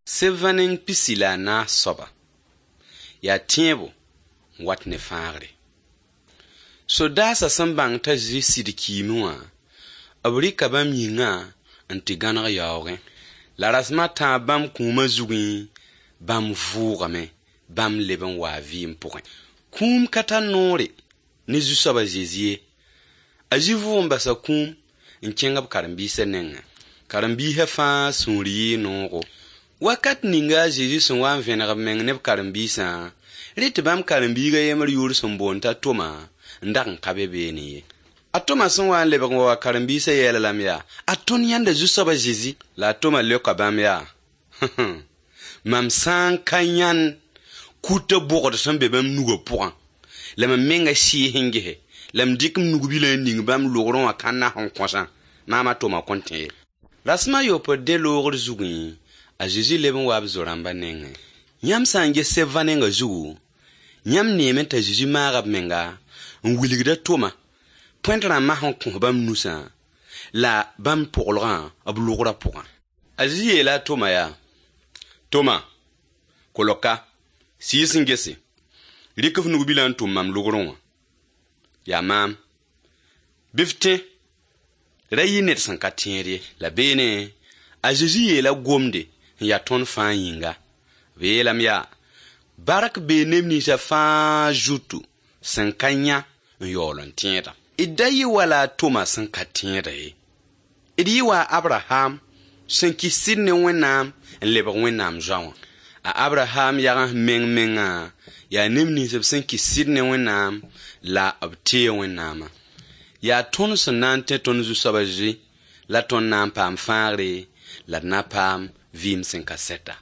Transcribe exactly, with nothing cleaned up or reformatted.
Sevaning pisila na soba. Ya tiebo wat ne fagre. So da sa sambang ta zi sidikimwa. Abri kabam yinga anti ganag yaoge. La rasma ta bam kuma zugi bam vugame bam leben wa vim poin. Kum kata nore ni zu soba zezie. Ajivu mbasa kum nchengab karambi senenga. Karambi hefa sunri noro. Wakat ninga Jésus son wan venag meng neb karambisa rit bam karambi ga yemer yur son bonta toma ndak kabe beni atoma son wan lebag wa karambisa yela lamya aton yanda zu soba Jésus la toma le kabam ya mam san kanyan kuta bogod son be bam nugo poan lam menga shi hinge lam dikum nugo bila ning bam logron wa kanna hon konsan mama toma konte rasma yo po de logor zugi a Jésus leben wab zoramba nenge. Nyam sanje sevanenga zugu. Nyam nemen ta Jésus marab menga. Nwiligda toma. Pointra mahon kon bam nusa. La bam pourlran ablougra pourran. A Jésus la toma ya. Toma. Koloka. Si singese. Rikuf nubilan tum mam logron. Ya mam. Bifte. Rayinet sankatiere. La bene. A Jésus la gomde. Ya ton fan yinga. Velam ya. Barak be nemni sa fan jutu. Sankanya yolon tienta. Idayi wala toma sankatienta e. Idi wa Abraham. Sanki sidne wenam. En leba wenam jawan. A Abraham yagan meng menga. Ya nemni sa sanki sidne wenam. La abte wenama. Ya ton sanante ton zu sabaji. La ton nam pam fare. La napam. Vim sen kaseta.